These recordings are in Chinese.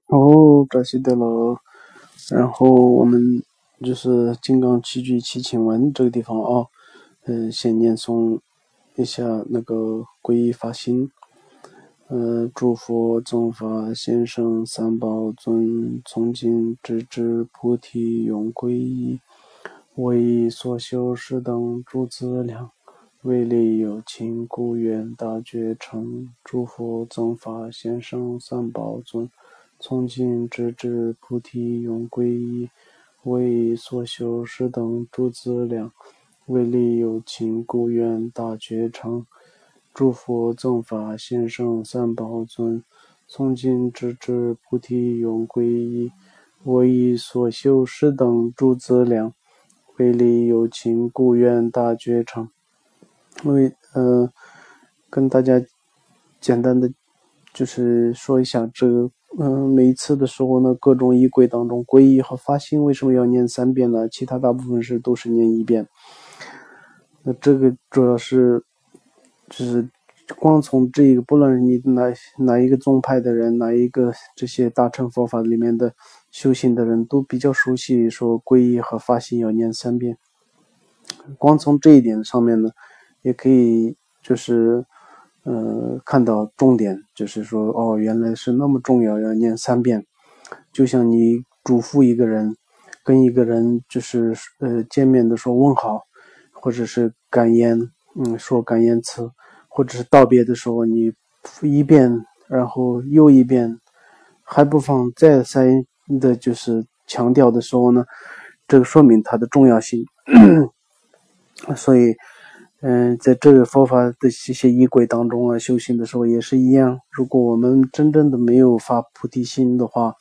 哦，这些的了。然后我们就是金刚齐聚齐请文这个地方啊，先念诵一下那个皈依发心。诸佛宗法先生三宝尊，从今直至菩提永皈依，为以所修是等诸资粮，为利有情故愿大觉成。诸佛宗法先生三宝尊，从今直至菩提永皈依，为以所修是等诸资粮，为利有情故愿大觉成。诸佛正法先生三宝尊，从今直至菩提永皈依，我以所修是等诸资粮，为利有情故愿大觉成。跟大家简单的就是说一下这个，每一次的时候呢，各种仪轨当中，皈依和发心为什么要念3遍呢？其他大部分都是念1遍。那这个主要是就是光从这个，不论是你哪一个宗派的人，哪一个这些大乘佛法里面的修行的人，都比较熟悉说皈依和发心要念3遍。光从这一点上面呢，也可以就是看到重点，就是说原来是那么重要，要念3遍。就像你嘱咐一个人，跟一个人就是见面的时候问好，或者是感言，说感言词，或者是道别的时候你1遍，然后又1遍，还不妨再三的就是强调的时候呢，这个说明它的重要性。所以在这个佛法的这些仪轨当中啊，修行的时候也是一样。如果我们真正的没有发菩提心的话，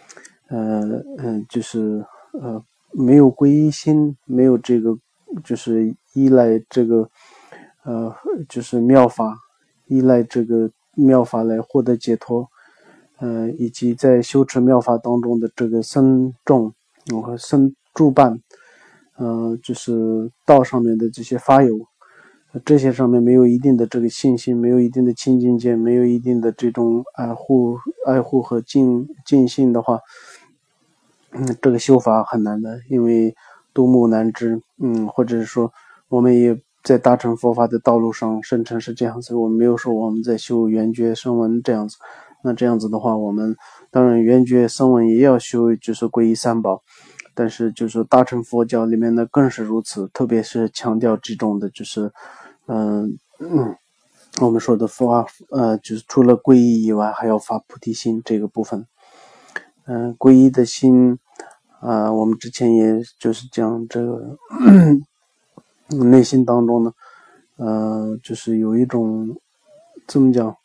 就是没有皈依心，没有这个就是依赖这个就是妙法，依赖这个妙法来获得解脱，以及在修持妙法当中的这个僧众和僧助伴，就是道上面的这些法友，这些上面没有一定的这个信心，没有一定的清净见，没有一定的这种爱护和尽信的话，这个修法很难的，因为独木难支。或者是说我们也在大乘佛法的道路上声称是这样子，我们没有说我们在修圆觉声闻这样子。那这样子的话，我们当然圆觉声闻也要修，就是皈依三宝，但是就是大乘佛教里面呢更是如此，特别是强调这种的就是我们说的佛就是除了皈依以外还要发菩提心这个部分。皈依的心我们之前也就是讲这个内心当中呢就是有一种怎么讲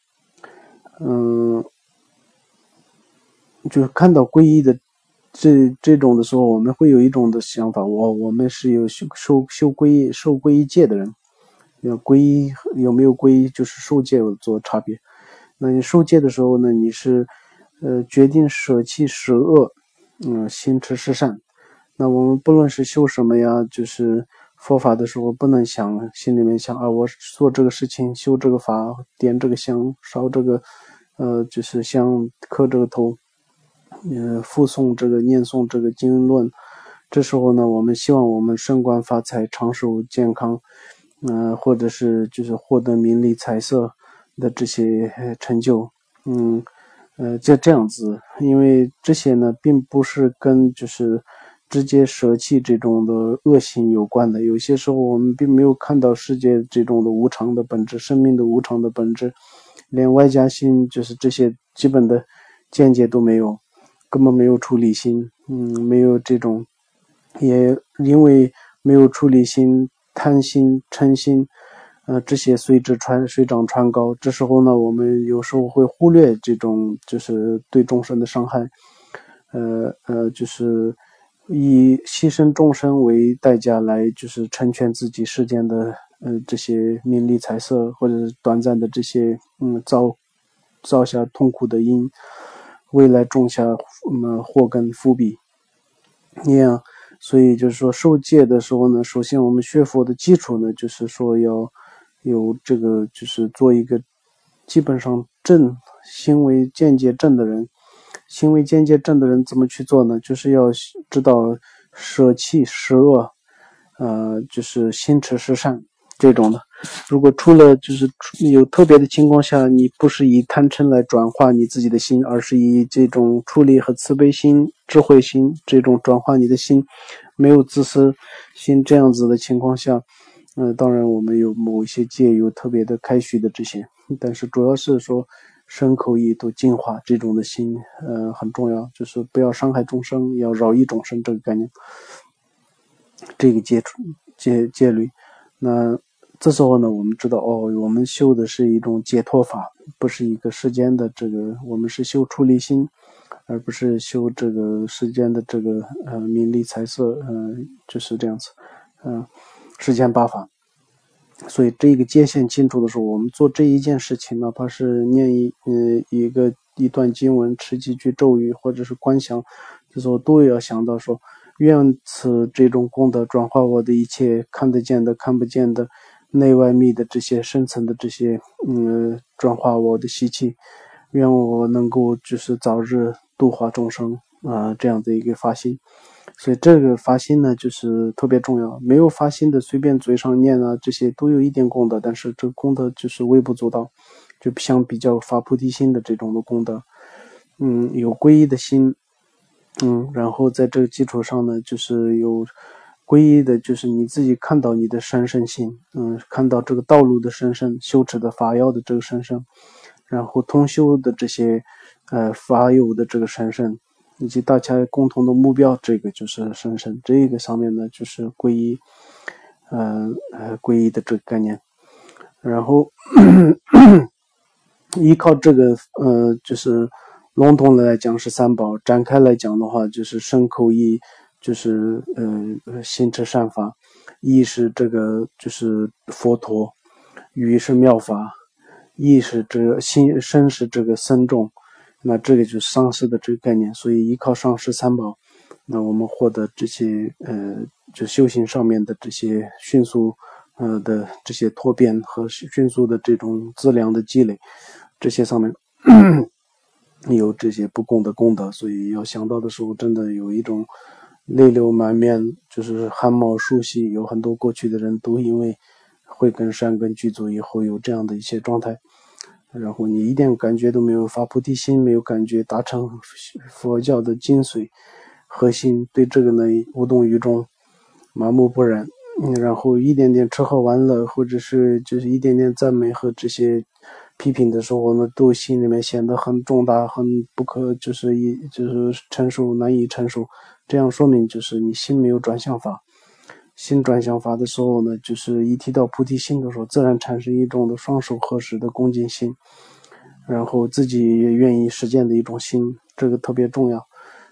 就是看到皈依的这种的时候，我们会有一种的想法，我们是有受皈依戒的人。皈依有没有皈依就是受戒有做差别。那你受戒的时候呢，你是决定舍弃十恶，心持十善。那我们不论是修什么呀，就是佛法的时候不能心里面想我做这个事情，修这个法，点这个香，烧这个就是香，磕这个头，复诵这个念诵这个经论。这时候呢，我们希望我们升官发财，长寿健康，或者是就是获得名利财色的这些成就。就这样子，因为这些呢并不是跟就是直接舍弃这种的恶行有关的。有些时候我们并没有看到世界这种的无常的本质，生命的无常的本质，连外加心就是这些基本的见解都没有，根本没有出离心。没有这种，也因为没有出离心，贪心嗔心这些随之水涨船高。这时候呢，我们有时候会忽略这种就是对众生的伤害，就是以牺牲众生为代价来就是成全自己世间的这些名利财色，或者是短暂的这些造下痛苦的因，未来种下祸根伏笔一样。所以就是说受戒的时候呢，首先我们学佛的基础呢，就是说要有这个就是做一个基本上正行为见解正的人。 行为间接正的人怎么去做呢？就是要知道舍弃十恶，就是心持十善这种的。如果除了就是有特别的情况下，你不是以贪嗔来转化你自己的心，而是以这种处理和慈悲心、智慧心这种转化你的心，没有自私心这样子的情况下，当然我们有某一些戒有特别的开许的这些，但是主要是说身口意都净化这种的心，很重要，就是不要伤害众生，要饶益众生这个概念，这个戒律。那这时候呢，我们知道我们修的是一种解脱法，不是一个世间的这个，我们是修出离心，而不是修这个世间的这个名利财色，就是这样子，世间八法。所以这个界限清楚的时候，我们做这一件事情，哪怕是念一段经文、持几句咒语，或者是观想，这时候都要想到说，愿此这种功德转化我的一切看得见的、看不见的、内外密的这些深层的这些转化我的习气，愿我能够就是早日度化众生这样的一个发心。所以这个发心呢，就是特别重要。没有发心的，随便嘴上念这些都有一点功德，但是这个功德就是微不足道，就相比较发菩提心的这种的功德，有皈依的心，然后在这个基础上呢，就是有皈依的，就是你自己看到你的神圣性，看到这个道路的神圣，修持的法要的这个神圣，然后通修的这些法有的这个神圣。以及大家共同的目标，这个就是神圣。这个上面呢，就是皈依，皈依的这个概念。然后依靠这个，就是笼统的来讲是三宝，展开来讲的话，就是身口意，就是心持善法，意是这个就是佛陀，语是妙法，意是这个心，身是这个僧众。那这个就是上师的这个概念，所以依靠上师三宝，那我们获得这些就修行上面的这些迅速的这些脱变和迅速的这种资粮的积累，这些上面有这些不共的功德，所以要想到的时候，真的有一种泪流满面，就是汗毛竖细，有很多过去的人都因为慧根善根具足以后有这样的一些状态。然后你一点感觉都没有，发菩提心没有感觉，达成佛教的精髓核心，对这个呢无动于衷，麻木不仁，然后一点点吃喝玩乐，或者是就是一点点赞美和这些批评的时候呢，都心里面显得很重大，很不可就是承受，难以承受，这样说明就是你心没有转向法。心转向法的时候呢，就是一提到菩提心的时候，自然产生一种的双手合十的恭敬心，然后自己也愿意实践的一种心，这个特别重要。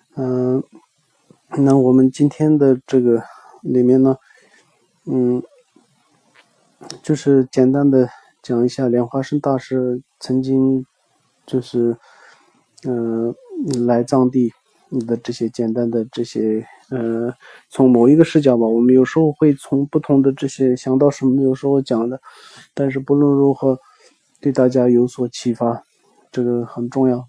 那我们今天的这个里面呢，就是简单的讲一下莲花生大师曾经就是来藏地的这些简单的这些从某一个视角吧，我们有时候会从不同的这些想到什么有时候讲的，但是不论如何对大家有所启发，这个很重要。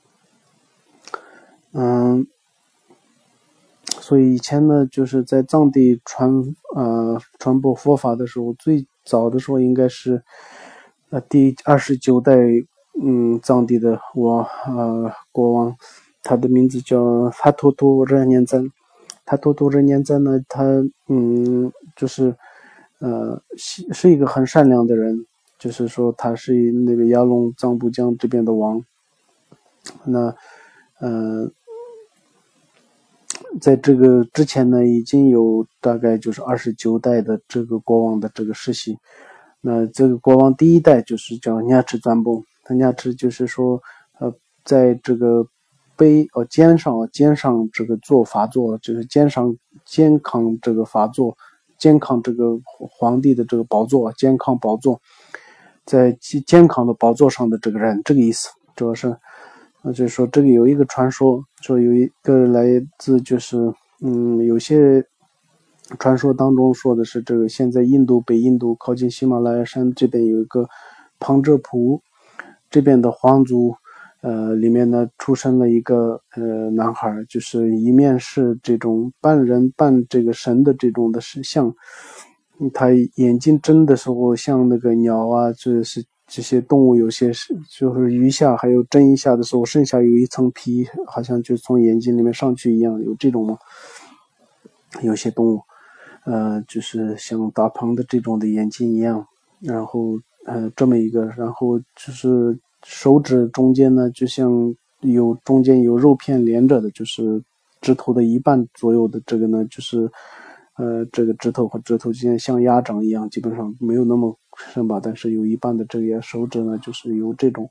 所以以前呢，就是在藏地传播佛法的时候，最早的时候应该是第29代藏地的国王，他的名字叫哈图图热年赞。他图图热年赞呢，他就是是一个很善良的人，就是说他是那个雅龙藏布江这边的王。那在这个之前呢，已经有大概就是29代的这个国王的这个世袭。那这个国王第一代就是叫nha池赞布，他nha池就是说在这个肩上这个做法座，就是肩扛这个法座，肩扛这个皇帝的这个宝座，肩扛宝座，在肩扛的宝座上的这个人，这个意思主要是。就是说这个有一个传说，说有一个来自就是有些传说当中说的是这个现在北印度靠近喜马拉雅山这边有一个旁遮普这边的皇族里面呢出生了一个男孩，就是一面是这种半人半这个神的这种的像，他眼睛睁的时候像那个鸟啊，就是这些动物有些是就是鱼下还有睁一下的时候，剩下有一层皮，好像就从眼睛里面上去一样，有这种吗？有些动物就是像大鹏的这种的眼睛一样，然后这么一个，然后就是手指中间呢就像中间有肉片连着的，就是指头的一半左右的这个呢就是这个指头和指头之间像鸭掌一样，基本上没有那么深吧，但是有一半的这个手指呢就是有这种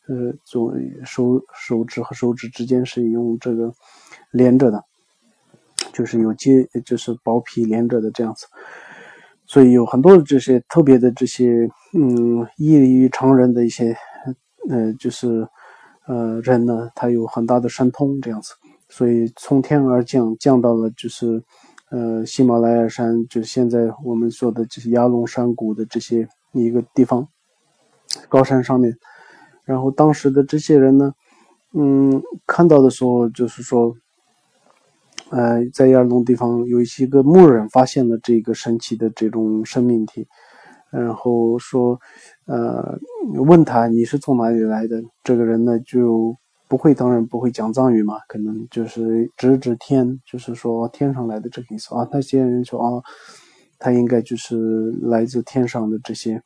手指和手指之间是用这个连着的，就是就是薄皮连着的这样子，所以有很多的这些特别的这些异于常人的一些就是人呢，他有很大的神通这样子，所以从天而降到了就是喜马拉雅山，就是现在我们说的就是鸭龙山谷的这些一个地方高山上面，然后当时的这些人呢看到的时候就是说在亚龙地方有一些个牧人发现了这个神奇的这种生命体，然后说问他你是从哪里来的，这个人呢就当然不会讲藏语嘛，可能就是指天，就是说天上来的这个意思啊。那些人说啊，他应该就是来自天上的这些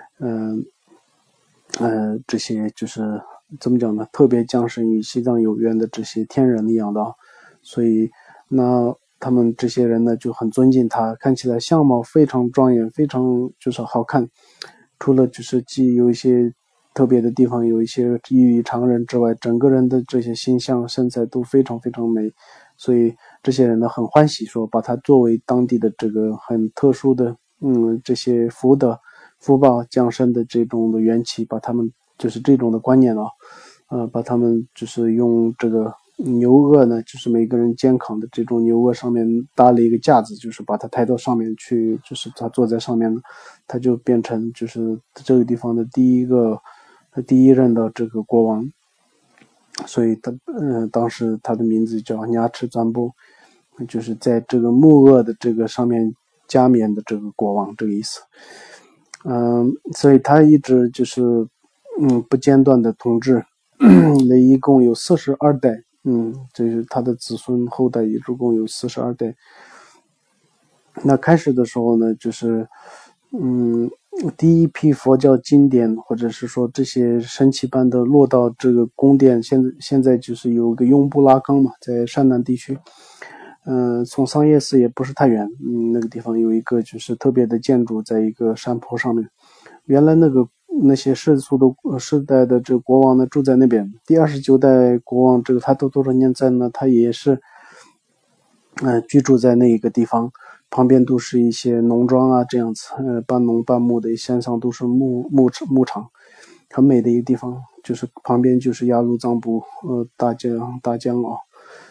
这些就是怎么讲呢，特别降生与西藏有缘的这些天人一样的，所以那他们这些人呢就很尊敬他，看起来相貌非常庄严，非常就是好看，除了就是既有一些特别的地方，有一些异于常人之外，整个人的这些形象身材都非常非常美，所以这些人呢很欢喜，说把他作为当地的这个很特殊的这些福报降生的这种的缘起，把他们就是这种的观念把他们就是用这个牛轭呢，就是每个人肩扛的这种牛轭上面搭了一个架子，就是把它抬到上面去，就是他坐在上面，他就变成就是这个地方的第一任的这个国王，所以他当时他的名字叫牙齿赞布，就是在这个木轭的这个上面加冕的这个国王这个意思。所以他一直就是不间断的统治，一共有42代，就是他的子孙后代一共有42代。那开始的时候呢，就是第一批佛教经典或者是说这些神奇般的落到这个宫殿，现在就是有个雍布拉冈嘛，在山南地区。从桑耶寺也不是太远，那个地方有一个就是特别的建筑，在一个山坡上面。原来那些世代的这个国王呢住在那边。第29代国王这个他多少年在呢，他也是居住在那一个地方，旁边都是一些农庄啊这样子，半农半牧的，山上都是牧场，很美的一个地方，就是旁边就是雅鲁藏布大江啊，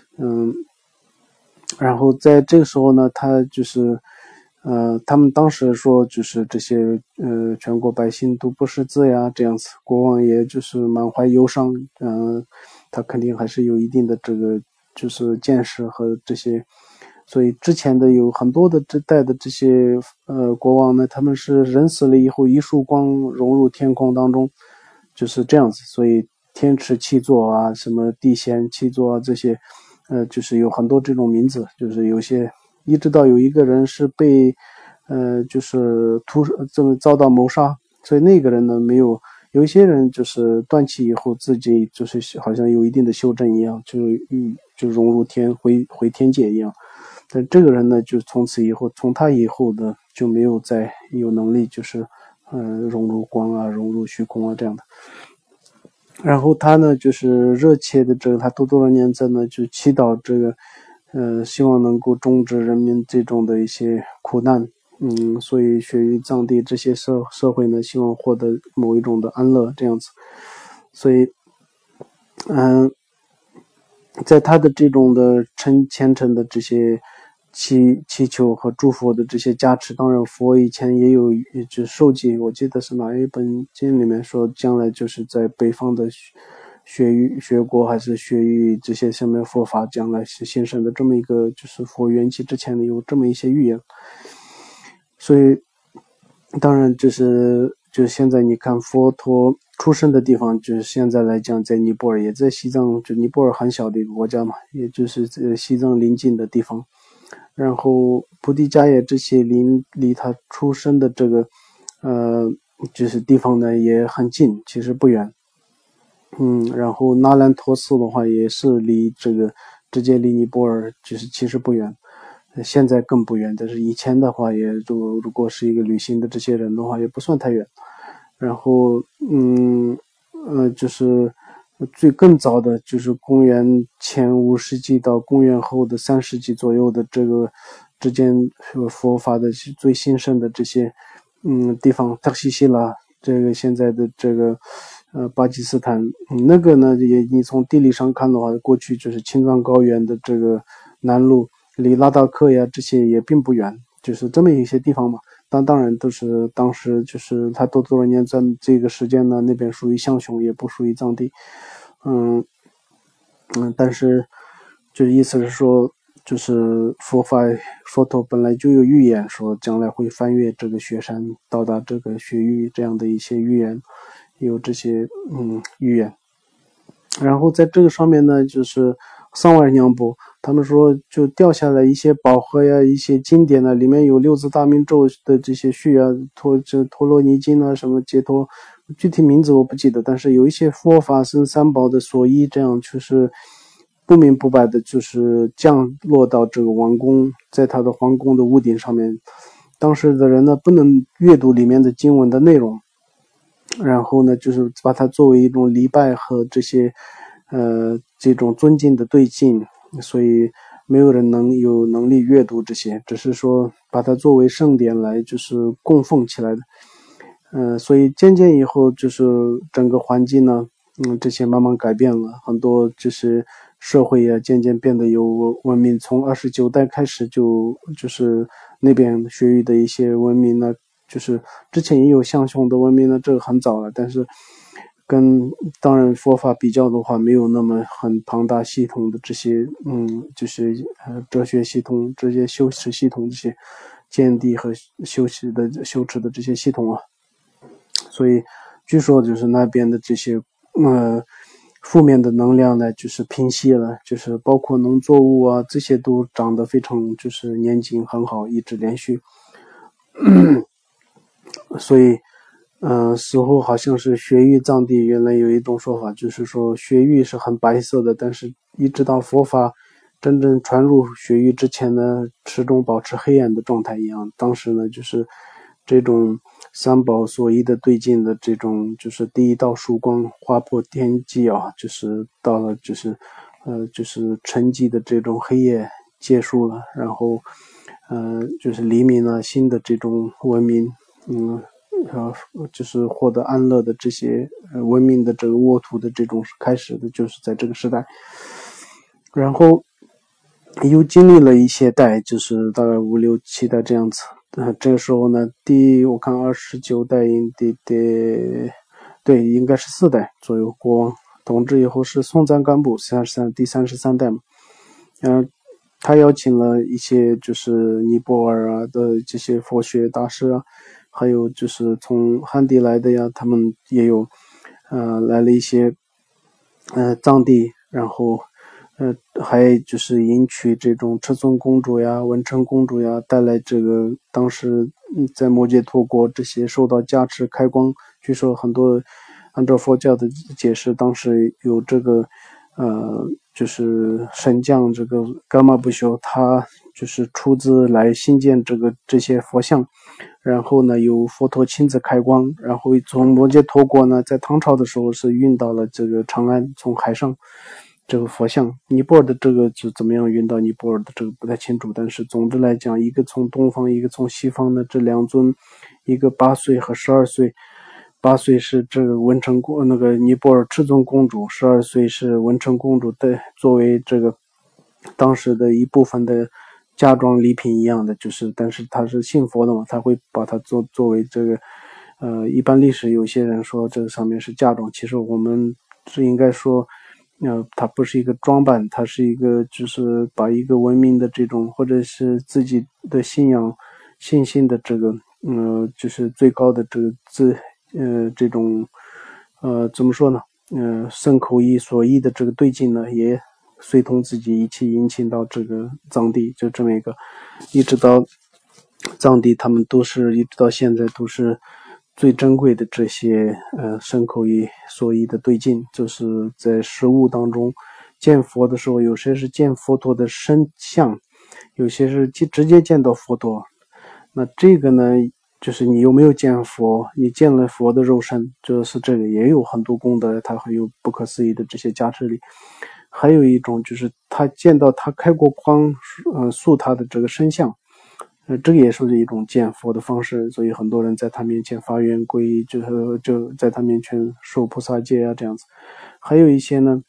然后在这个时候呢，他就是他们当时说就是这些全国百姓都不识字呀这样子，国王也就是满怀忧伤，他肯定还是有一定的这个就是见识和这些，所以之前的有很多的这代的这些国王呢，他们是人死了以后一束光融入天空当中，就是这样子，所以天池七座啊，什么地仙七座啊这些。就是有很多这种名字，就是有些一直到有一个人是被就是这么遭到谋杀，所以那个人呢没有，有一些人就是断气以后自己就是好像有一定的修正一样，就融入回天界一样，但这个人呢就从他以后的就没有再有能力就是融入光啊，融入虚空啊这样的。然后他呢，就是热切的这个，他多少年呢，就祈祷这个，希望能够终止人民这种的一些苦难，所以血于藏地这些社会呢，希望获得某一种的安乐这样子，所以，在他的这种的虔诚的这些祈求和祝福的这些加持，当然佛以前也有就受记，我记得是哪一本经里面说，将来就是在北方的学国还是学于这些什么佛法将来是兴盛的这么一个，就是佛缘起之前的有这么一些预言。所以当然就是现在你看佛陀出生的地方，就是现在来讲在尼泊尔，也在西藏，就尼泊尔很小的一个国家嘛，也就是西藏邻近的地方。然后菩提伽耶这些离他出生的这个就是地方呢也很近，其实不远。然后那兰陀寺的话也是离这个直接离尼泊尔就是其实不远，现在更不远，但是以前的话也如果是一个旅行的这些人的话也不算太远。然后就是更早的就是公元前5世纪到公元后的3世纪左右的这个之间佛法的最兴盛的这些地方，塔西西拉这个现在的这个巴基斯坦，那个呢你从地理上看的话，过去就是青藏高原的这个南路，离拉达克呀这些也并不远，就是这么一些地方嘛。当然都是当时就是他多少年在这个时间呢，那边属于象雄，也不属于藏地。但是就是意思是说，就是佛陀本来就有预言说将来会翻越这个雪山到达这个雪域这样的一些预言，有这些预言。然后在这个上面呢，就是桑瓦尔娘波他们说就掉下来一些宝盒呀，一些经典呢，里面有六字大明咒的这些序啊，陀罗尼经啊，什么解脱，具体名字我不记得，但是有一些佛法僧三宝的所依，这样就是不明不白的，就是降落到这个王宫，在他的皇宫的屋顶上面。当时的人呢，不能阅读里面的经文的内容。然后呢，就是把它作为一种礼拜和这种尊敬的对境，所以没有人有能力阅读这些，只是说把它作为圣典来就是供奉起来的。所以渐渐以后就是整个环境呢，这些慢慢改变了，很多就是社会也渐渐变得有文明，从29代开始就是那边学域的一些文明呢。就是之前也有象雄的文明呢，这个很早了，但是跟当然佛法比较的话，没有那么很庞大系统的这些就是哲学系统、这些修持系统、这些见地和修持的这些系统啊。所以据说就是那边的这些负面的能量呢，就是平息了，就是包括农作物啊，这些都长得非常就是年景很好，一直连续。所以似乎好像是雪域藏地原来有一种说法，就是说雪域是很白色的，但是一直到佛法真正传入雪域之前呢，始终保持黑暗的状态一样。当时呢，就是这种三宝所依的对境的这种，就是第一道曙光划破天际啊，就是到了就是沉寂的这种黑夜结束了，然后就是黎明了，新的这种文明就是获得安乐的这些文明的这个沃土的这种开始的，就是在这个时代。然后又经历了一些代，就是大概5、6、7代这样子。这个时候呢，我看29代对，应该是4代左右国王统治以后是松赞干布第33代嘛。他邀请了一些就是尼泊尔啊的这些佛学大师啊，还有就是从汉地来的呀，他们也有来了一些藏地，然后还就是迎娶这种赤尊公主呀、文成公主呀，带来这个当时在摩羯陀国这些受到加持开光。据说很多按照佛教的解释，当时有这个就是神将这个伽玛不修，他就是出资来兴建这些佛像，然后呢由佛陀亲自开光，然后从摩羯陀国呢在唐朝的时候是运到了这个长安，从海上这个佛像。尼泊尔的这个是怎么样运到尼泊尔的这个不太清楚，但是总之来讲，一个从东方，一个从西方的这两尊，一个8岁和12岁。8岁是这个那个尼泊尔赤尊公主，12岁是文成公主的，作为这个当时的一部分的嫁妆礼品一样的，就是但是他是信佛的嘛，他会把它作为这个一般历史有些人说这个上面是嫁妆，其实我们这应该说，它不是一个装扮，它是一个就是把一个文明的这种或者是自己的信心的这个就是最高的这个这种怎么说呢？牲口一所依的这个对境呢，也随同自己一起引进到这个藏地，就这么一个，一直到藏地，他们都是一直到现在都是最珍贵的这些牲口一所依的对境，就是在实物当中见佛的时候，有些是见佛陀的身像，有些是直接见到佛陀。那这个呢，就是你有没有见佛？你见了佛的肉身，就是这个也有很多功德，它会有不可思议的这些加持力。还有一种就是他见到他开过光，塑他的这个身像，这个也是一种见佛的方式。所以很多人在他面前发愿皈依，就在他面前受菩萨戒啊这样子。还有一些呢，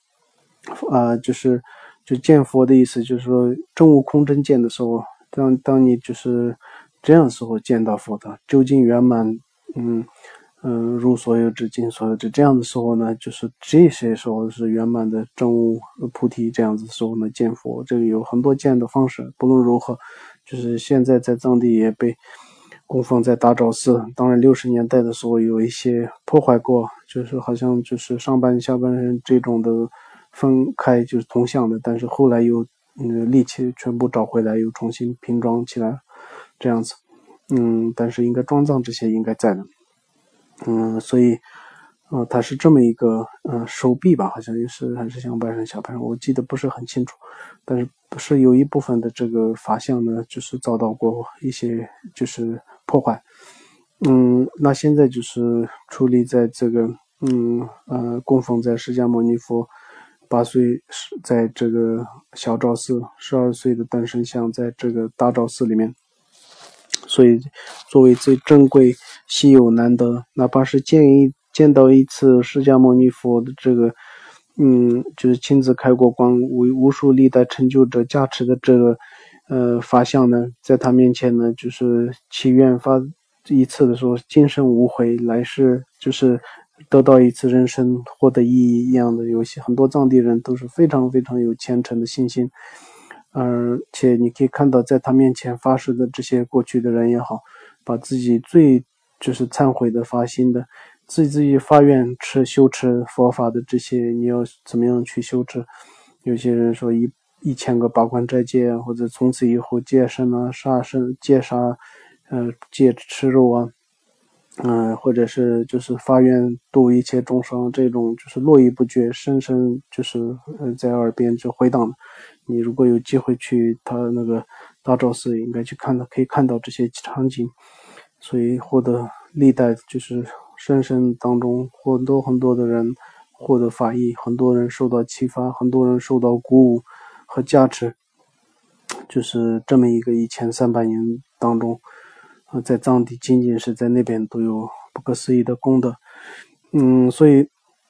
就见佛的意思，就是说证悟空真见的时候，当你就是这样的时候见到佛的究竟圆满，入所有之尽所有之，这样的时候呢，就是这些时候是圆满的证悟菩提，这样子的时候呢见佛，这个有很多见的方式。不论如何，就是现在在藏地也被供奉在大昭寺。当然60年代的时候有一些破坏过，就是好像就是上半下半身这种的分开，就是同向的，但是后来又力气全部找回来，又重新拼装起来，这样子。但是应该装藏这些应该在的。所以它是这么一个手臂吧，好像是还是上半身下半身，我记得不是很清楚，但是不是有一部分的这个法相呢，就是遭到过一些就是破坏。那现在就是矗立在这个供奉在释迦牟尼佛8岁在这个小昭寺，12岁的诞生像在这个大昭寺里面。所以作为最珍贵稀有难得，哪怕是见到一次释迦牟尼佛的这个就是亲自开过光，无数历代成就者加持的这个法相呢，在他面前呢，就是祈愿发一次的时候，今生无悔，来世就是得到一次人生获得意义一样的。有些很多藏地人都是非常非常有虔诚的信心，而且你可以看到在他面前发誓的这些过去的人也好，把自己最就是忏悔的发心的自己发愿修持佛法的这些，你要怎么样去修持？有些人说1000个八关斋戒啊，或者从此以后戒身啊、杀生、戒杀，戒吃肉啊，或者是就是发愿度一切众生，这种就是络绎不绝，深深就是在耳边就回荡。你如果有机会去他那个大昭寺，应该去看到，可以看到这些场景。所以获得历代就是深深当中很多的人获得法益，很多人受到启发，很多人受到鼓舞和加持，就是这么一个1300年当中，在藏地仅仅是在那边都有不可思议的功德。所以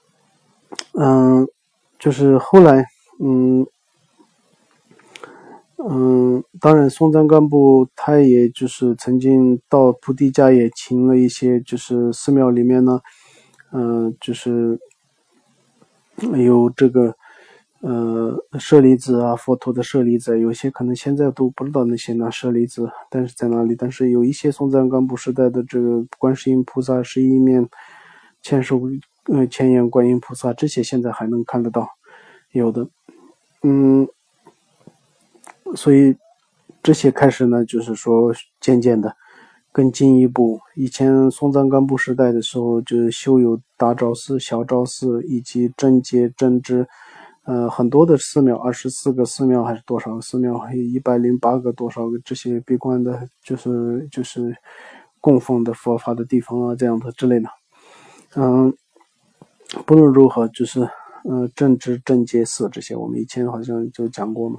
就是后来当然松赞干布他也就是曾经到菩提迦也请了一些就是寺庙里面呢就是有这个舍利子啊，佛陀的舍利子，有些可能现在都不知道那些那舍利子但是在哪里，但是有一些松赞干布时代的这个观世音菩萨11面千眼观音菩萨，这些现在还能看得到，有的所以这些开始呢，就是说渐渐的更进一步。以前松赞干布时代的时候，就是修有大昭寺、小昭寺以及正觉、正知，很多的寺庙，24个寺庙还是多少个寺庙，还有108个多少个这些闭关的，就是供奉的佛法的地方啊，这样的之类的。不论如何，就是正知、正觉寺这些，我们以前好像就讲过嘛。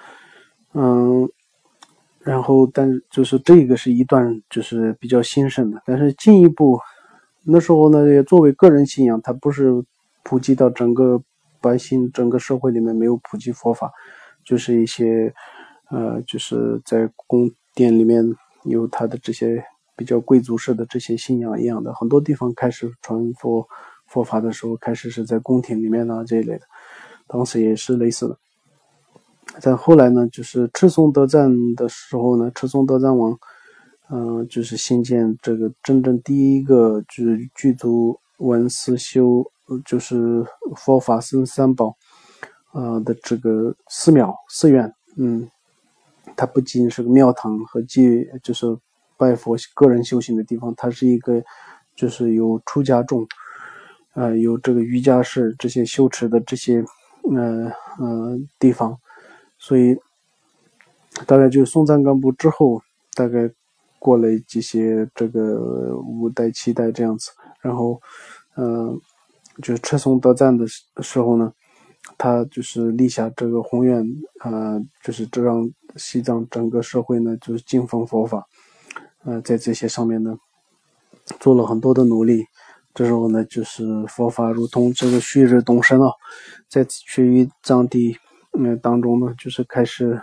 然后但就是这个是一段就是比较兴盛的，但是进一步那时候呢，也作为个人信仰，它不是普及到整个百姓整个社会里面，没有普及佛法，就是一些就是在宫殿里面有他的这些比较贵族式的这些信仰一样的，很多地方开始传佛法的时候，开始是在宫廷里面啊这一类的，当时也是类似的。在后来呢，就是赤松德赞的时候呢，赤松德赞王，就是兴建这个真正第一个就是具足文思修，就是佛法僧三宝，的这个寺院，它不仅是个庙堂和就是拜佛个人修行的地方，它是一个就是有出家众，有这个瑜伽士这些修持的这些地方。所以大概就松赞干布之后，大概过了这些这个5代7代这样子，然后就是赤松德赞的时候呢，他就是立下这个宏愿，就是这让西藏整个社会呢就是敬奉佛法，在这些上面呢做了很多的努力。这时候呢，就是佛法如同这个旭日东升啊，在雪域藏地当中呢，就是开始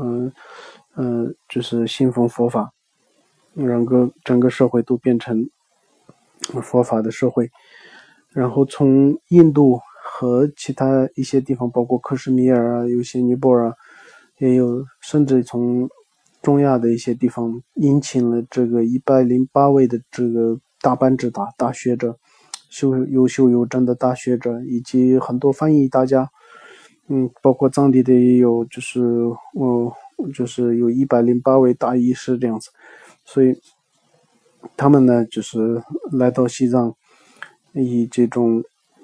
就是信奉佛法，整个社会都变成佛法的社会。然后从印度和其他一些地方，包括克什米尔啊，有些尼泊尔啊，也有甚至从中亚的一些地方引请了这个108位的这个大班智达大学者，优秀有真的大学者，以及很多翻译大家，包括藏地的也有，就是有108位大医师这样子。所以他们呢就是来到西藏，以这种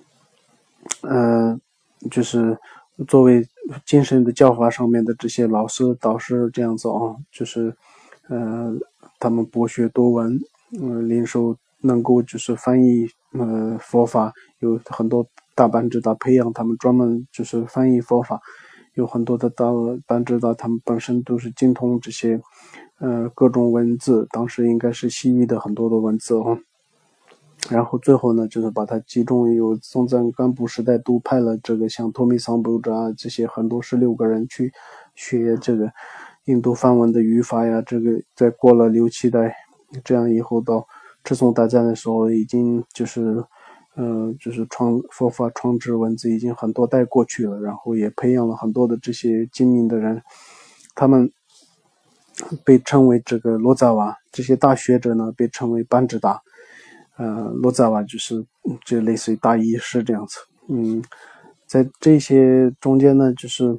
就是作为精神的教法上面的这些老师导师这样子啊，就是他们博学多闻，领受能够就是翻译佛法，有很多大班智达培养他们专门就是翻译佛法，有很多的大班智达他们本身都是精通这些各种文字，当时应该是西域的很多的文字啊。然后最后呢，就是把它集中，有松赞干布时代都派了这个像托米桑布扎啊这些很多16个人去学这个印度梵文的语法呀。这个在过了6、7代，这样以后到赤松大赞的时候，已经就是佛法创制文字已经很多代过去了，然后也培养了很多的这些精明的人，他们被称为这个罗扎瓦，这些大学者呢被称为班智达。罗扎瓦就类似于大医师这样子。在这些中间呢，就是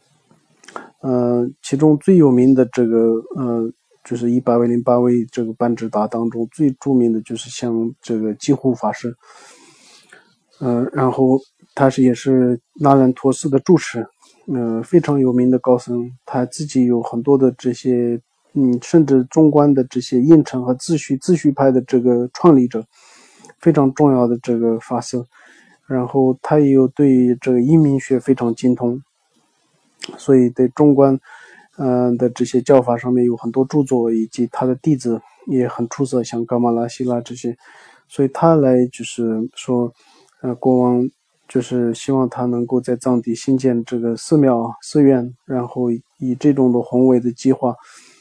其中最有名的这个就是108位这个班智达当中最著名的就是像这个济护法师，然后他也是那兰陀寺的住持，非常有名的高僧，他自己有很多的这些甚至中观的这些印承和自序派的这个创立者，非常重要的这个法师。然后他也有对这个阴明学非常精通，所以对中观的这些教法上面有很多著作，以及他的弟子也很出色，像噶玛拉希拉这些。所以他来就是说国王就是希望他能够在藏地兴建这个寺庙寺院，然后以这种的宏伟的计划，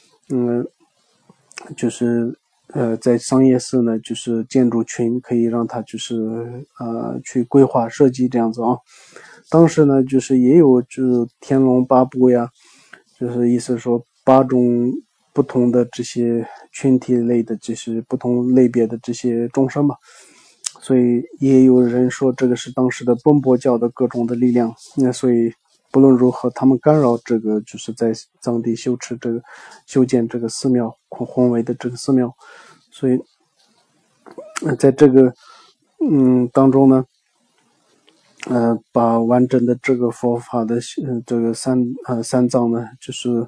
就是在商业寺呢，就是建筑群可以让他就是去规划设计这样子啊。当时呢，就是也有就是天龙八部呀，就是意思说8种不同的这些群体类的，就是不同类别的这些众生吧。所以也有人说这个是当时的奔波教的各种的力量。所以不论如何，他们干扰这个就是在藏地修建这个寺庙，宏伟的这个寺庙。所以在这个当中呢，把完整的这个佛法的这个三藏呢，就是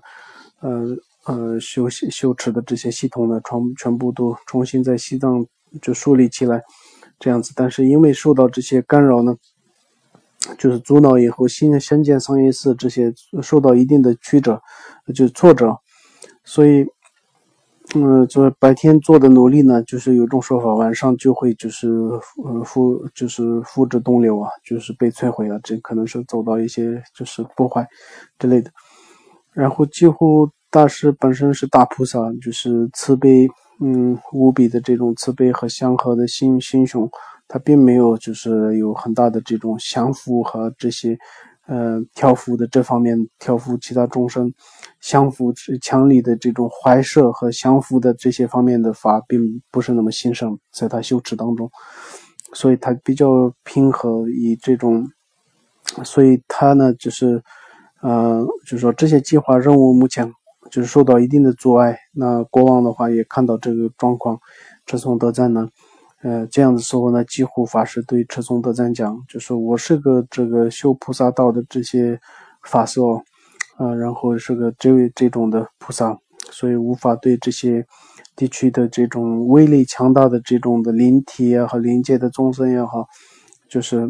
修持的这些系统呢，全部都重新在西藏就树立起来，这样子。但是因为受到这些干扰呢，就是阻挠以后，新建商业寺这些受到一定的曲折，就是挫折，所以就是白天做的努力呢，就是有种说法，晚上就会就是付之东流啊，就是被摧毁了，这可能是走到一些就是破坏之类的。然后几乎大师本身是大菩萨，就是慈悲无比的这种慈悲和祥和的心胸， 他并没有就是有很大的这种降服和这些调伏的这方面，调伏其他众生，降服强力的这种怀摄和降服的这些方面的法并不是那么兴盛，在他修持当中，所以他比较平和，以这种，所以他呢就是说这些计划任务目前就是受到一定的阻碍。那国王的话也看到这个状况，赤松德赞呢这样的时候呢，几乎法师对赤松德赞讲，就是我是个这个修菩萨道的这些法师然后是个这种的菩萨，所以无法对这些地区的这种威力强大的这种的灵体也好，灵界的众生也好，就是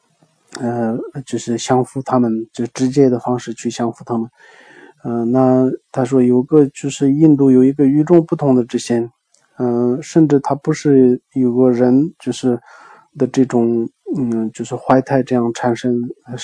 降服他们，就直接的方式去降服他们。那他说有个就是印度有一个与众不同的这些甚至他不是有个人就是的这种就是怀胎这样产生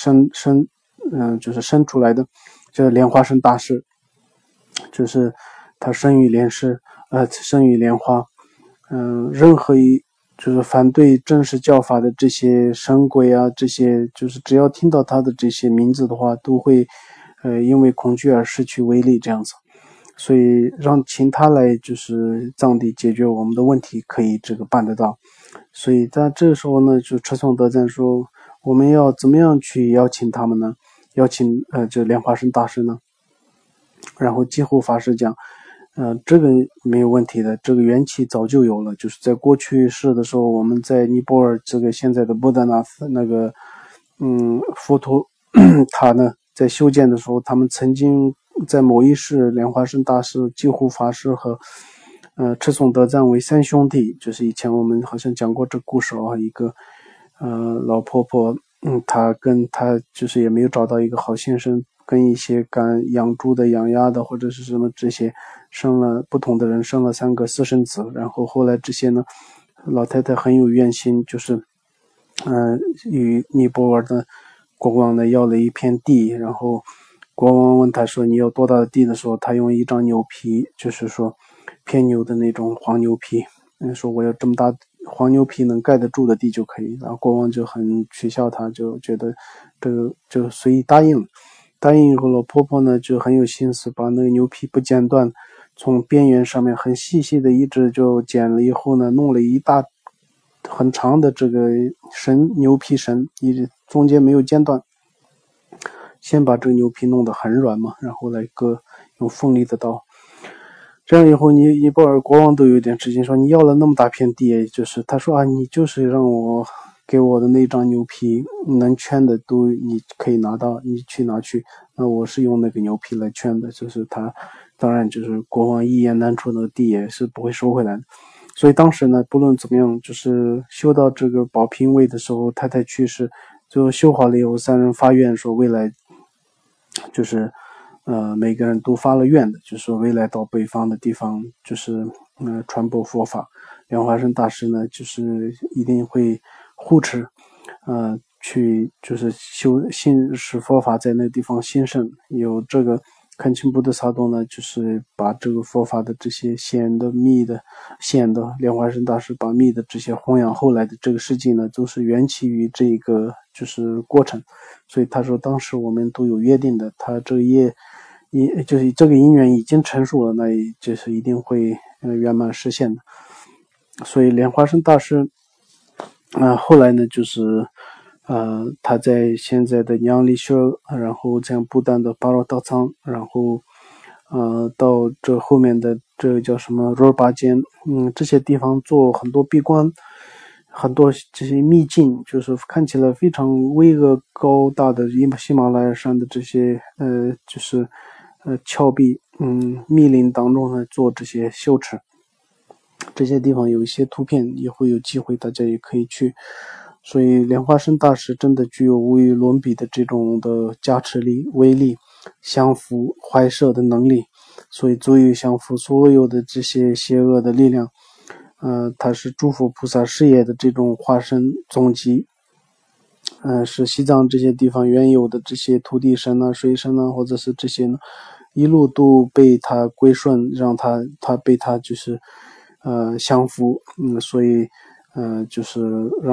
就是生出来的，叫莲花生大师，就是他生于莲师生于莲花。任何就是反对正式教法的这些神鬼啊，这些就是只要听到他的这些名字的话，都会因为恐惧而失去威力这样子。所以请他来就是藏地解决我们的问题，可以这个办得到。所以在这个时候呢，就赤松德赞说，我们要怎么样去邀请他们呢？邀请就莲花生大师呢？然后寂护法师讲，这个没有问题的，这个缘起早就有了，就是在过去世的时候，我们在尼泊尔这个现在的布达纳那个佛陀他呢在修建的时候，他们曾经在某一世莲花生大师、寂护法师和赤松德赞为三兄弟，就是以前我们好像讲过这故事一个老婆婆，她就是也没有找到一个好先生，跟一些敢养猪的、养鸭的或者是什么这些生了不同的人生了3个私生子，然后后来这些呢，老太太很有怨心，就是与尼泊尔的国王呢要了一片地，然后国王问他说你要多大的地的时候，他用一张牛皮，就是说偏牛的那种黄牛皮，说我要这么大黄牛皮能盖得住的地就可以。然后国王就很取笑他，就觉得这个就随意答应了。答应以后，老婆婆呢就很有心思，把那个牛皮不剪断，从边缘上面很细细的一直就剪了以后呢，弄了一大很长的这个牛皮绳，一直中间没有间断，先把这个牛皮弄得很软嘛，然后来割，用锋利的刀。这样以后，尼泊尔国王都有点吃惊，说你要了那么大片地，就是他说你就是让我给我的那张牛皮能圈的都你可以拿到，你去拿去。那我是用那个牛皮来圈的，就是他当然就是国王一言难出，那个地也是不会收回来的。所以当时呢，不论怎么样，就是修到这个宝瓶位的时候，太太去世，最后修好了以后，3人发愿说未来就是每个人都发了愿的，就是说未来到北方的地方，就是传播佛法。莲花生大师呢，就是一定会护持，去就是使佛法在那个地方兴盛。有这个恳请布德萨多呢，就是把这个佛法的这些显的密的莲花生大师把密的这些弘扬，后来的这个事迹呢，都是缘起于这个就是过程。所以他说当时我们都有约定的，他这个就是这个因缘已经成熟了，那就是一定会圆满实现的。所以莲花生大师后来呢就是他在现在的央利舍，然后在不丹的巴罗达仓，然后到这后面的这个叫什么若尔巴间，这些地方做很多闭关，很多这些秘境，就是看起来非常巍峨高大的喜马拉雅山的这些就是峭壁密林当中呢做这些修持。这些地方有一些图片，也会有机会大家也可以去。所以莲花生大师真的具有无与伦比的这种的加持力、威力、降服怀摄的能力，所以足以降服所有的这些邪恶的力量。他是诸佛菩萨事业的这种化身总集，是西藏这些地方原有的这些土地神啊、水神啊，或者是这些呢，一路都被他归顺，让他被他就是降服，所以就是让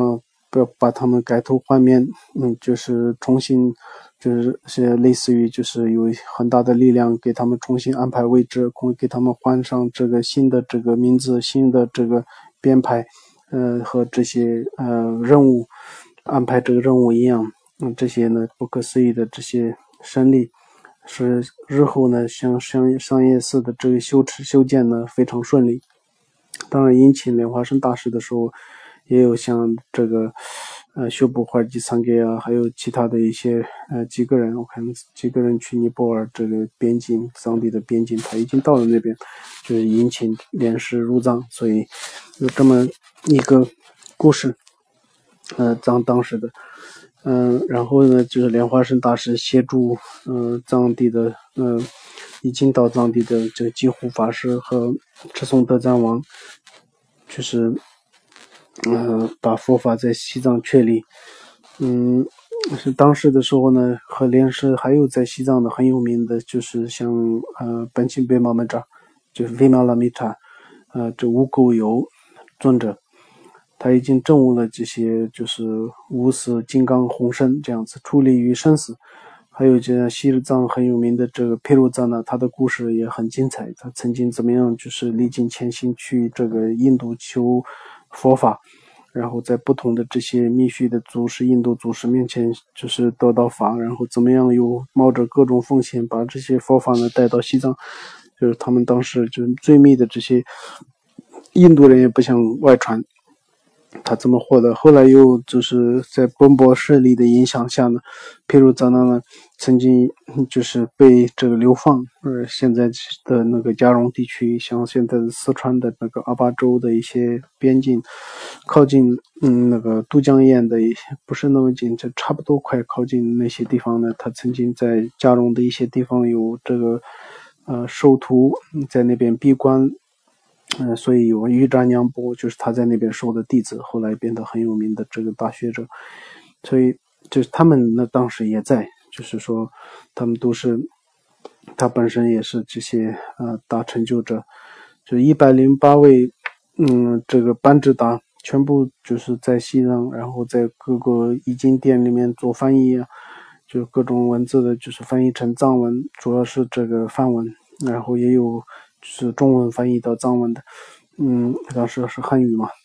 把他们改头换面，就是重新，就是类似于就是有很大的力量给他们重新安排位置，给他们换上这个新的这个名字，新的这个编排，和这些任务安排这个任务一样，这些呢不可思议的这些胜利，使日后呢像商业寺的这个修建呢非常顺利。当然引请莲花生大师的时候，也有像这个修布怀吉桑给啊，还有其他的一些几个人，我看几个人去尼泊尔这个边境，藏地的边境，他已经到了那边，就是引请莲师入藏，所以有这么一个故事，当时的。然后呢，就是莲花生大师协助藏地的已经到藏地的这个济护法师和赤松德赞王，就是把佛法在西藏确立。是当时的时候呢，和莲师还有在西藏的很有名的，就是像本钦贝玛门扎，就是维玛拉米塔，这无垢有尊者。他已经证悟了这些，就是无死金刚红身这样子，出离于生死。还有这西藏很有名的这个佩鲁赞呢，他的故事也很精彩。他曾经怎么样，就是历尽千辛去这个印度求佛法，然后在不同的这些密续的祖师、印度祖师面前，就是得到法，然后怎么样又冒着各种风险把这些佛法呢带到西藏，就是他们当时就是最密的这些印度人也不想外传。他怎么获得？后来又就是在奔波势力的影响下呢，譬如咱呢曾经就是被这个流放，现在的那个嘉绒地区，像现在的四川的那个阿坝州的一些边境，靠近那个都江堰的一些不是那么近，就差不多快靠近那些地方呢，他曾经在嘉绒的一些地方有这个授徒在那边闭关。所以有瑜伽娘波，就是他在那边收的弟子，后来变得很有名的这个大学者。所以就是他们呢，当时也在，就是说他们都是，他本身也是这些大成就者，就108位，这个班智达全部就是在西藏，然后在各个译经店里面做翻译啊，就各种文字的，就是翻译成藏文，主要是这个梵文，然后也有就是中文翻译到藏文的，当时是汉语嘛，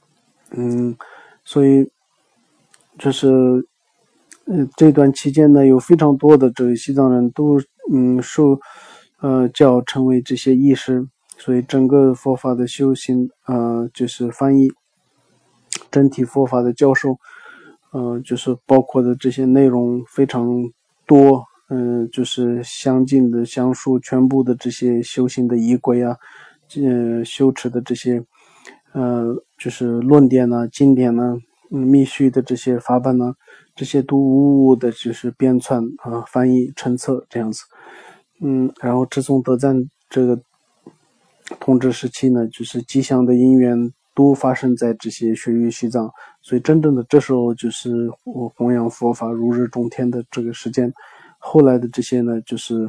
所以就是这段期间呢，有非常多的这个西藏人都受教成为这些义师，所以整个佛法的修行就是翻译整体佛法的教授，就是包括的这些内容非常多，就是相近的详述全部的这些修行的仪轨啊，修持的这些就是论点呢、经典呢、密续的这些法本呢，这些都无误的就是编纂翻译成册这样子。然后赤松德赞这个统治时期呢，就是吉祥的因缘都发生在这些雪域西藏，所以真正的这时候就是我弘扬佛法如日中天的这个时间。后来的这些呢，就是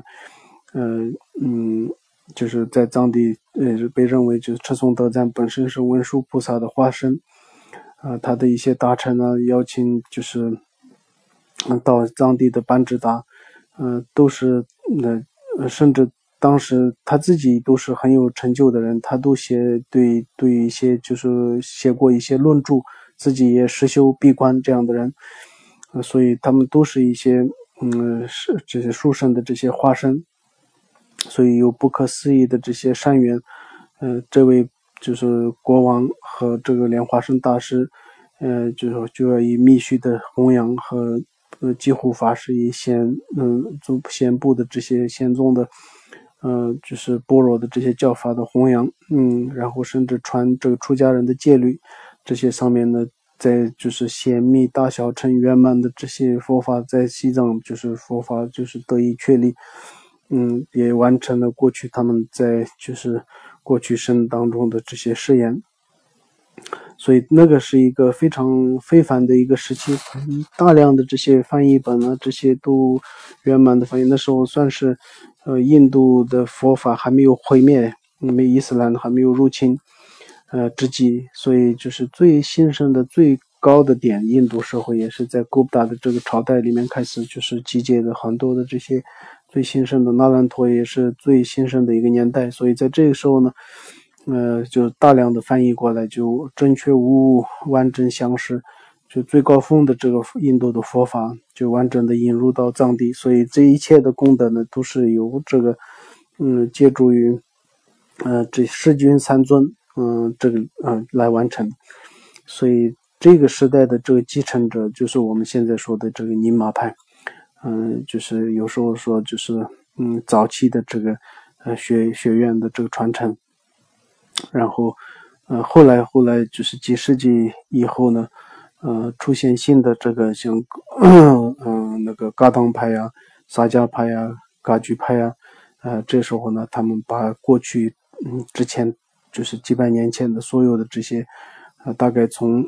就是在藏地被认为就是赤松德赞本身是文殊菩萨的化身，他的一些大臣呢邀请就是到藏地的班智达，都是甚至当时他自己都是很有成就的人，他都对一些就是写过一些论著，自己也实修闭关这样的人，所以他们都是一些是这些殊胜的这些化身，所以有不可思议的这些善缘。这位就是国王和这个莲花生大师，就要以密续的弘扬和济护法师以显部的这些显宗的就是般若的这些教法的弘扬，然后甚至传这个出家人的戒律，这些上面呢，在就是显密大小乘圆满的这些佛法，在西藏就是佛法就是得以确立，也完成了过去他们在就是过去生当中的这些誓言。所以那个是一个非常非凡的一个时期，大量的这些翻译本啊，这些都圆满的翻译。那时候算是印度的佛法还没有毁灭，伊斯兰还没有入侵之际，所以就是最兴盛的最高的点，印度社会也是在古达的这个朝代里面开始就是集结的很多的这些最兴盛的，那兰陀也是最兴盛的一个年代，所以在这个时候呢，就大量的翻译过来，就正确无误，完整详实，就最高峰的这个印度的佛法就完整的引入到藏地，所以这一切的功德呢，都是由这个借助于这世君三尊这个来完成，所以这个时代的这个继承者就是我们现在说的这个宁玛派，就是有时候说就是早期的这个学院的这个传承，然后后来就是几世纪以后呢，出现新的这个像那个噶当派呀、萨迦派呀、噶举派呀，这时候呢，他们把过去之前就是几百年前的所有的这些，大概从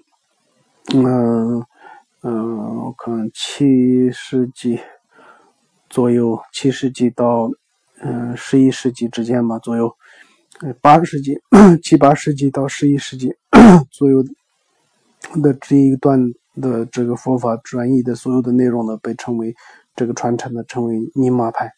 我看7世纪左右，7世纪到11世纪之间吧左右，8世纪7、8世纪到11世纪左右的这一段的这个佛法转译的所有的内容呢，被称为这个传承的称为宁玛派。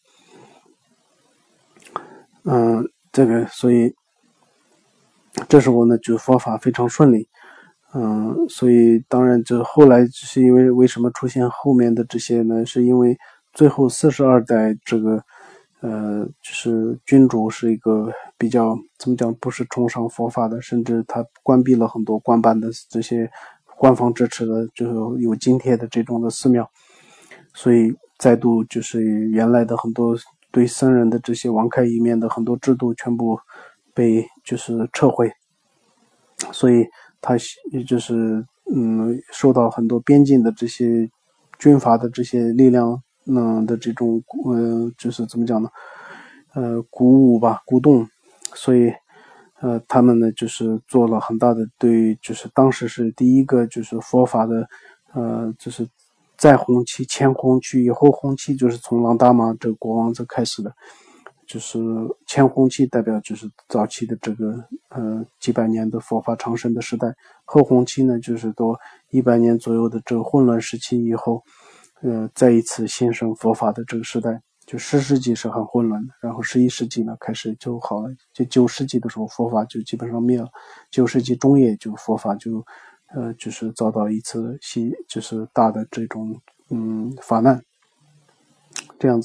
这个所以这时候呢，就佛法非常顺利。所以当然这后来是因为什么出现后面的这些呢？是因为最后42代这个就是君主是一个比较怎么讲，不是崇尚佛法的，甚至他关闭了很多官办的这些官方支持的就有津贴的这种的寺庙，所以再度就是原来的很多对僧人的这些网开一面的很多制度全部被就是撤回，所以他也就是受到很多边境的这些军阀的这些力量的这种就是怎么讲呢鼓舞吧鼓动，所以他们呢就是做了很大的对，就是当时是第一个就是佛法的就是在红期前红期以后红期就是从朗达玛这个国王这开始的，就是前红期代表就是早期的这个几百年的佛法长盛的时代，后红期呢就是多100年左右的这个混乱时期以后，再一次兴盛佛法的这个时代。就10世纪是很混乱的，然后11世纪呢开始就好了，就9世纪的时候佛法就基本上灭了，9世纪中叶就佛法就就是遭到一次就是大的这种法难，这样子。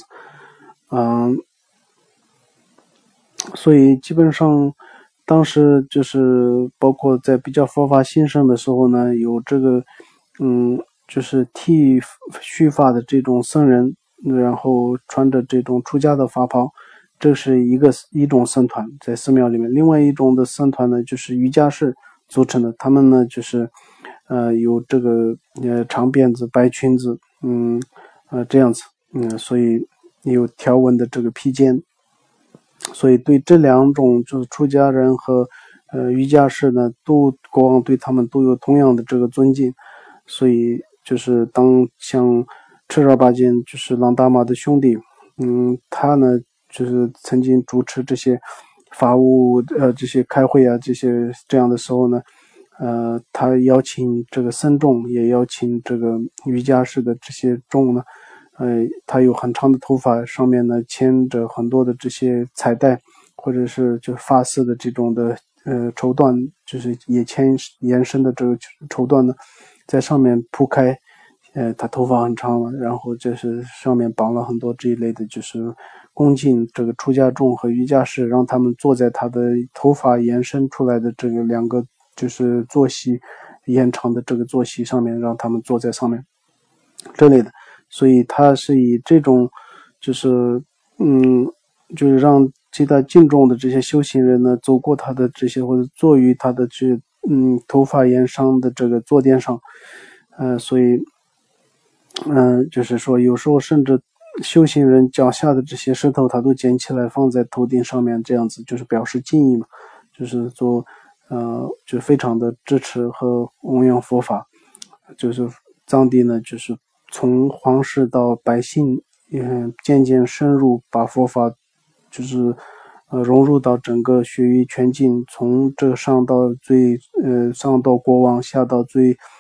所以基本上当时就是包括在比较佛法兴盛的时候呢，有这个就是剃须发的这种僧人，然后穿着这种出家的法袍，这是一种僧团在寺庙里面。另外一种的僧团呢，就是瑜伽士组成的，他们呢就是有这个长辫子、白裙子，这样子，所以有条纹的这个披肩。所以对这两种就是出家人和瑜伽士呢，国王对他们都有同样的这个尊敬，所以就是当像赤尔巴金就是朗达玛的兄弟，他呢就是曾经主持这些法务这些开会啊这些这样的时候呢，他邀请这个僧众，也邀请这个瑜伽士的这些众呢。他有很长的头发，上面呢牵着很多的这些彩带，或者是就发丝的这种的绸缎，就是延伸的这个绸缎呢，在上面铺开。他头发很长了，然后就是上面绑了很多这一类的，就是恭敬这个出家众和瑜伽士，让他们坐在他的头发延伸出来的这个2个就是坐席延长的这个坐席上面，让他们坐在上面这类的。所以他是以这种就是就是让其他敬重的这些修行人呢走过他的这些，或者坐于他的这头发延长的这个坐垫上，所以就是说有时候甚至修行人脚下的这些石头他都捡起来放在头顶上面，这样子就是表示敬意嘛，就是就非常的支持和弘扬佛法。就是藏地呢就是从皇室到百姓渐渐深入，把佛法就是融入到整个学域全境，从这上到上到国王，下到最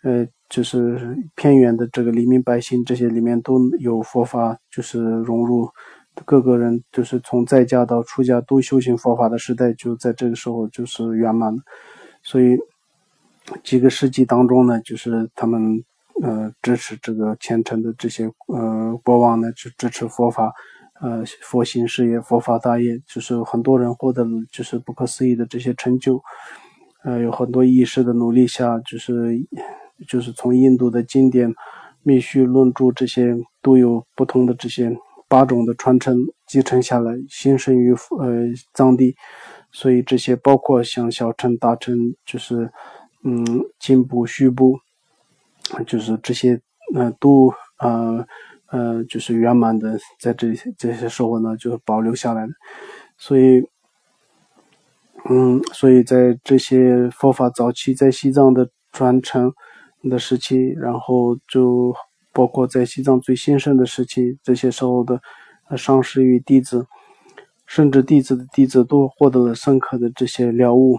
就是偏远的这个黎民百姓，这些里面都有佛法，就是融入各个人，就是从在家到出家都修行佛法的时代，就在这个时候就是圆满了。所以几个世纪当中呢，就是他们支持这个虔诚的这些国王呢，就支持佛法，佛行事业、佛法大业，就是很多人获得了就是不可思议的这些成就。有很多义士的努力下，就是从印度的经典、密续、论著这些都有不同的这些8种的传承继承下来，兴盛于藏地。所以这些包括像小乘、大乘，就是经部、虚部，就是这些都就是圆满的在这些时候呢就保留下来了。所以在这些佛法早期在西藏的传承的时期，然后就包括在西藏最兴盛的时期，这些时候的上师与弟子，甚至弟子的弟子都获得了深刻的这些了悟。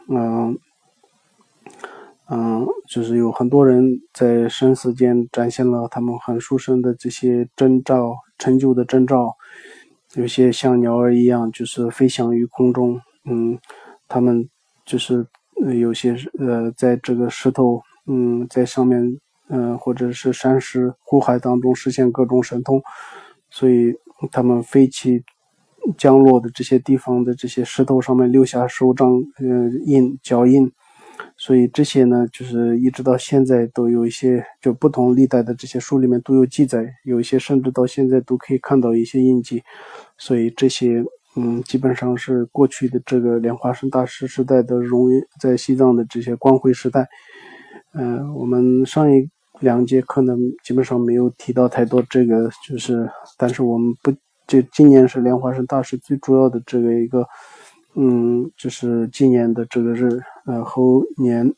就是有很多人在生死间展现了他们很殊胜的这些征兆，成就的征兆。有些像鸟儿一样，就是飞翔于空中。他们就是有些在这个石头在上面或者是山石湖海当中实现各种神通，所以他们飞起降落的这些地方的这些石头上面留下手掌脚印。所以这些呢，就是一直到现在都有一些，就不同历代的这些书里面都有记载，有一些甚至到现在都可以看到一些印记。所以这些基本上是过去的这个莲花生大师时代的在西藏的这些光辉时代。我们上2节可能基本上没有提到太多这个，但是我们就今年是莲花生大师最主要的这个一个就是纪念的这个日，后年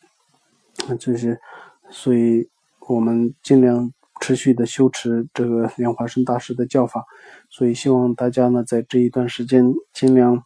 所以我们尽量持续的修持这个莲花生大师的教法。所以希望大家呢在这一段时间尽量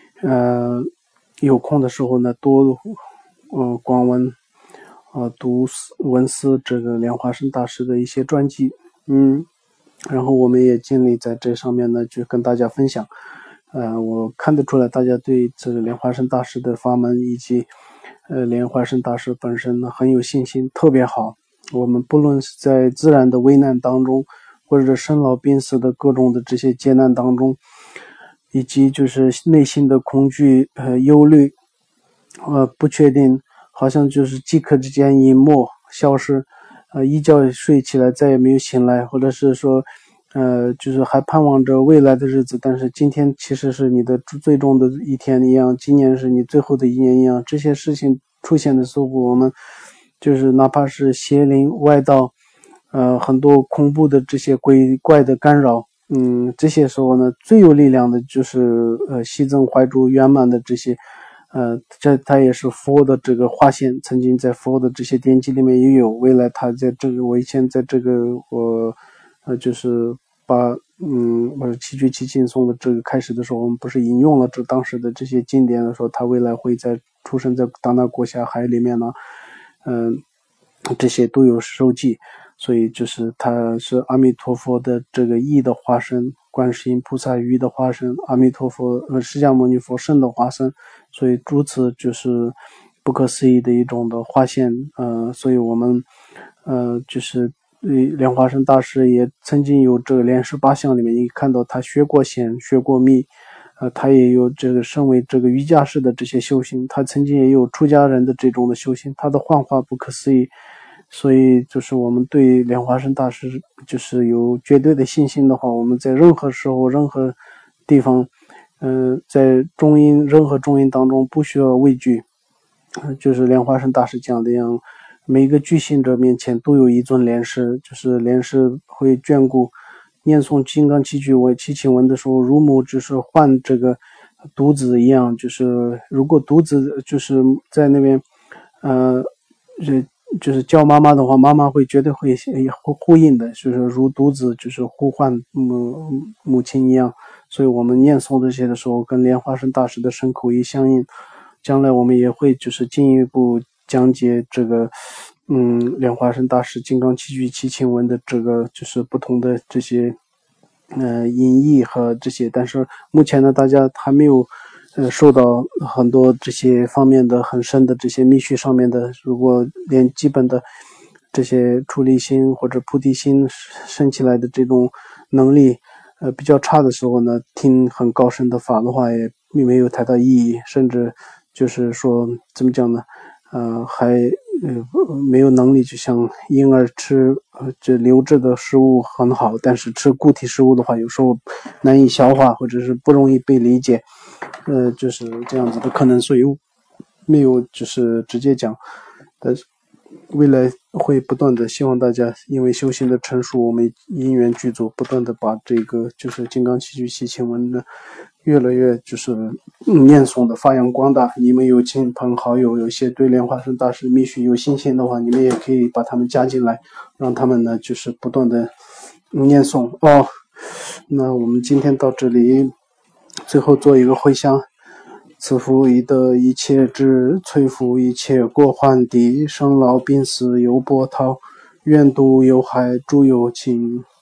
有空的时候呢多广文读文思这个莲花生大师的一些传记。然后我们也尽力在这上面呢就跟大家分享。我看得出来大家对这个莲花生大师的法门以及莲花生大师本身呢很有信心，特别好。我们不论是在自然的危难当中，或者是生老病死的各种的这些艰难当中，以及就是内心的恐惧忧虑不确定，好像就是即刻之间隐没消失，一觉睡起来再也没有醒来，或者是说就是还盼望着未来的日子，但是今天其实是你的最终的一天一样，今年是你最后的一年一样。这些事情出现的时候，我们就是哪怕是邪灵外道很多恐怖的这些鬼怪的干扰，这些时候呢最有力量的就是西增怀住圆满的这些它也是佛的这个化现，曾经在佛的这些典籍里面也有。未来他在这个我以前在这个就是把我是七句七经诵的这个开始的时候，我们不是引用了当时的这些经典的说他未来会出生在达那国下海里面呢，这些都有收记。所以就是他是阿弥陀佛的这个义的化身，观世音菩萨语的化身，阿弥陀佛释迦牟尼佛圣的化身。所以如此就是不可思议的一种的化现。所以我们就是莲花生大师也曾经有这个莲师8相里面，你看到他学过显学过密，他也有这个身为这个瑜伽士的这些修行，他曾经也有出家人的这种的修行，他的幻化不可思议。所以就是我们对莲花生大师就是有绝对的信心的话，我们在任何时候任何地方在任何中阴当中不需要畏惧。就是莲花生大师讲的样，每一个具信者面前都有一尊莲师，就是莲师会眷顾。念诵金刚七句七请文的时候，如母就是唤这个独子一样，就是如果独子就是在那边就是叫妈妈的话，妈妈绝对会呼应的，就是如独子就是呼唤母亲一样。所以我们念诵这些的时候跟莲花生大师的身口意相应，将来我们也会就是进一步讲解这个莲花生大师金刚七句七请文的这个就是不同的这些音译和这些，但是目前呢，大家还没有受到很多这些方面的很深的这些密续上面的，如果连基本的这些出离心或者菩提心升起来的这种能力比较差的时候呢，听很高深的法的话也没有太大意义，甚至就是说怎么讲呢，还没有能力，就像婴儿吃这流质的食物很好，但是吃固体食物的话，有时候难以消化，或者是不容易被理解，就是这样子的可能，所以没有就是直接讲，但是未来会不断的希望大家因为修行的成熟，我们因缘具足，不断的把这个就是金刚七句七请文呢越来越就是念诵的发扬光大。你们有亲朋好友，有些对莲花生大师密续有信心的话，你们也可以把他们加进来，让他们呢就是不断的念诵哦。那我们今天到这里，最后做一个回向。赐福以得一切智，摧伏一切过患敌，生老病死犹波涛，愿度有害诸有情。